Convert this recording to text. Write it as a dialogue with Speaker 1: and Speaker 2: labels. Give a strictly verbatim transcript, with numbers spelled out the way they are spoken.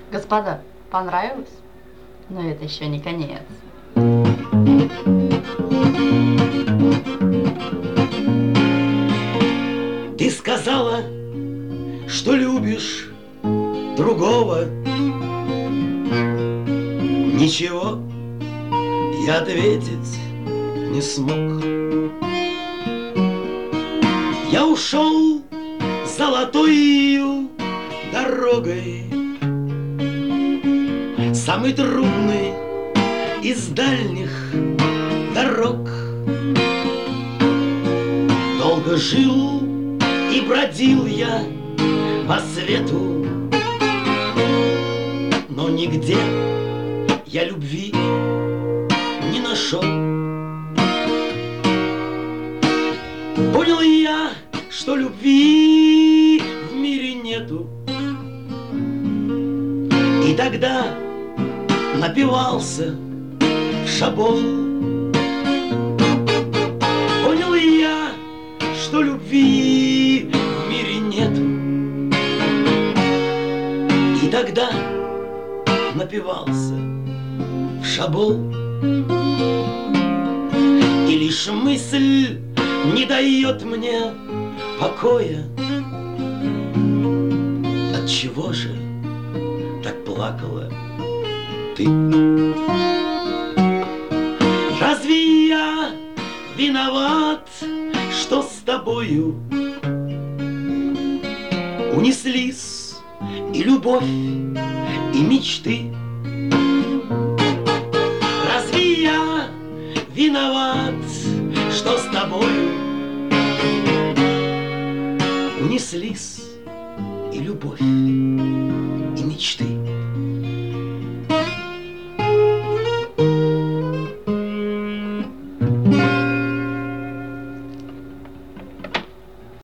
Speaker 1: Господа, понравилось? Но это еще не конец.
Speaker 2: Ты сказала, что любишь другого. Ничего я ответить не смог. Я ушел золотою дорогой, самый трудный из дальних дорог. Долго жил и бродил я по свету, но нигде я любви не нашел. Понял я, что любви в мире нету, и тогда напивался в шабол. Понял я, что любви в мире нету, и тогда напивался в шабол. И лишь мысль не дает мне покоя. Отчего же так плакала ты? Разве я виноват, что с тобою унеслись и любовь, и мечты? Разве я виноват, что с тобою унеслись и любовь, и мечты?